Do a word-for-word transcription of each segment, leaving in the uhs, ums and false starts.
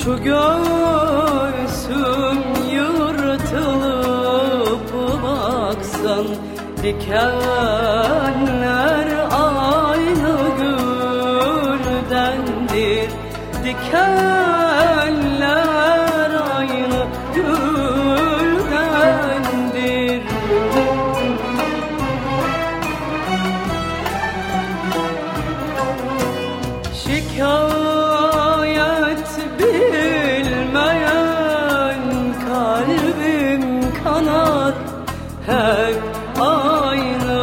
Şu göğsüm yırtılıp baksan, dikenler aynı güldendir. Dikenler aynı güldendir. Şikayet bilmeyen kalbim kanar, hep aynı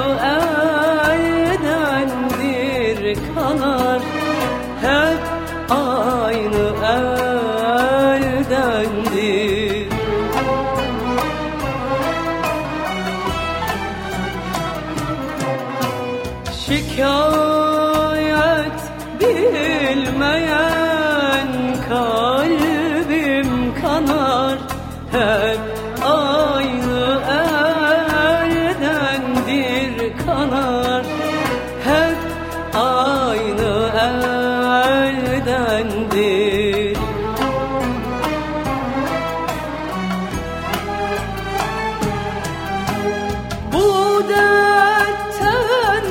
eldendir kanar, hep aynı eldendir. Şikayet bilmeyen kalbim kanar, hep aynı eldendir kanar, hep aynı eldendir. Bu dertten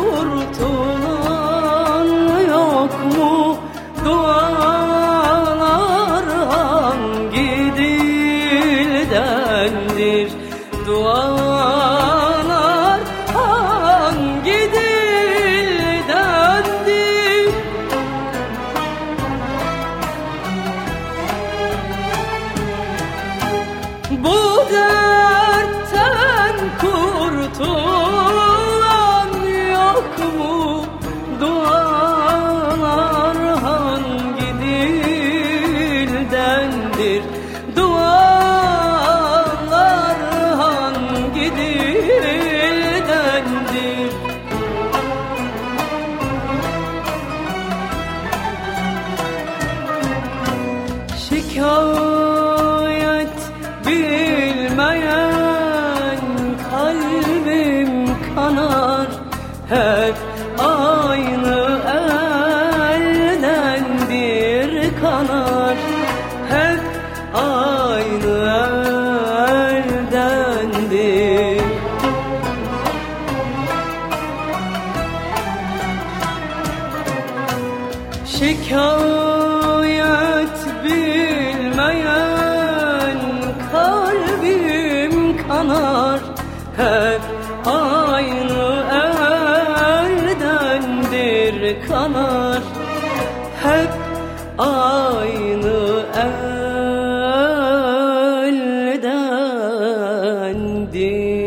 kurtulan yok mu? Dualar hangi dildendir? Dualar hangi dildendir? Bu dertten kurtulan yok mu? Dualar hangi dildendir? Dualar hangi dildendir? Şikayet bilmeyen kalbim kanar, hep aynı eldendir kanar, hep aynı eldendir. Şikayet bilmeyen kalbim kanar, hep aynı eldendir kanar, hep aynı eldendir.